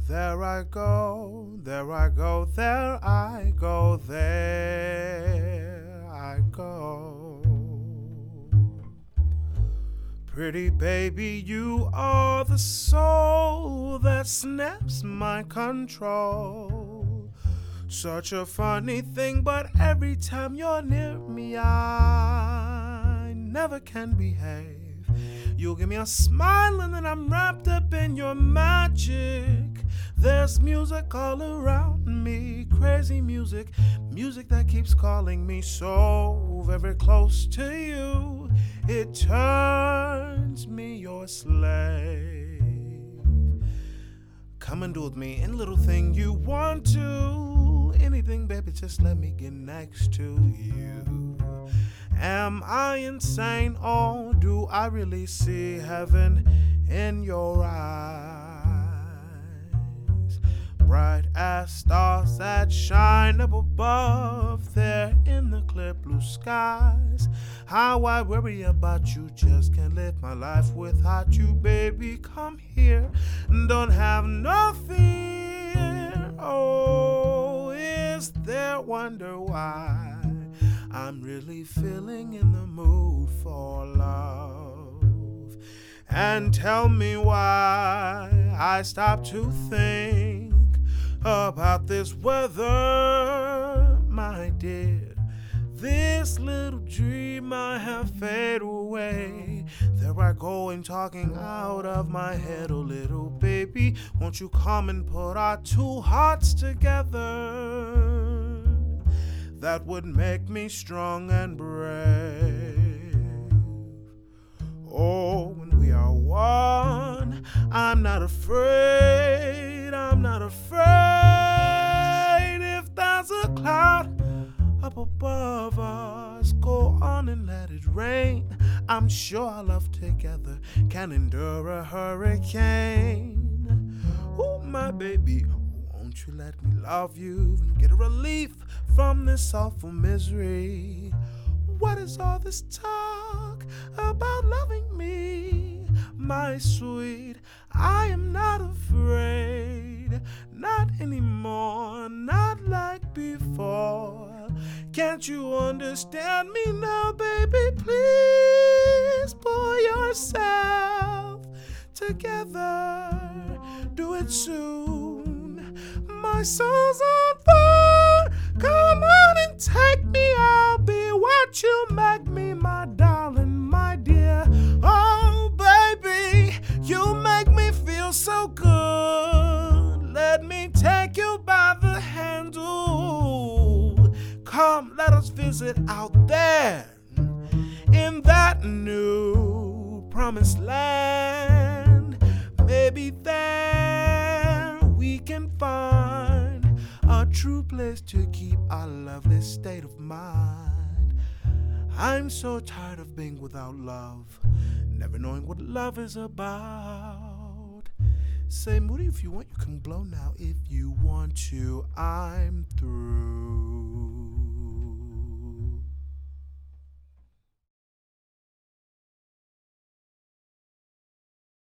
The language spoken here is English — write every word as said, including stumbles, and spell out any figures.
There I go, there I go, there I go, there I go. Pretty baby, you are the soul that snaps my control. Such a funny thing, but every time you're near me, I never can behave. You give me a smile and then I'm wrapped up in your magic. There's music all around me, crazy music, music that keeps calling me so very close to you. It turns me your slave. Come and do with me any little thing you want to. Anything, baby, just let me get next to you. Am I insane, or do I really see heaven in your eyes? Bright as stars that shine up above there in the clear blue skies. How I worry about you, just can't live my life without you, baby. Come here, don't have no fear. Oh, is there wonder why I'm really feeling in the mood for love? And tell me why I stopped to think about this weather, my dear. This little dream I have fade away. There I go and talking out of my head. Oh, little baby, won't you come and put our two hearts together? That would make me strong and brave. Oh, when we are one, I'm not afraid, I'm not afraid. If there's a cloud up above us, go on and let it rain. I'm sure our love together can endure a hurricane. Oh, my baby, won't you let me love you and get a relief from this awful misery? What is all this talk about loving me, my sweet? I am not afraid, not anymore, not like before. Can't you understand me now, baby? Please pull yourself together. Do it soon. My soul's on fire. Come on and take me. I'll be what you make me, my darling, my dear. Oh, baby, you make me feel so good. Let me take you by the hand. Ooh, come, let us visit out there in that new promised land. Maybe there we can find a true place to keep our lovely state of mind. I'm so tired of being without love, never knowing what love is about. Say, Moody, if you want, you can blow now. If you want to, I'm through.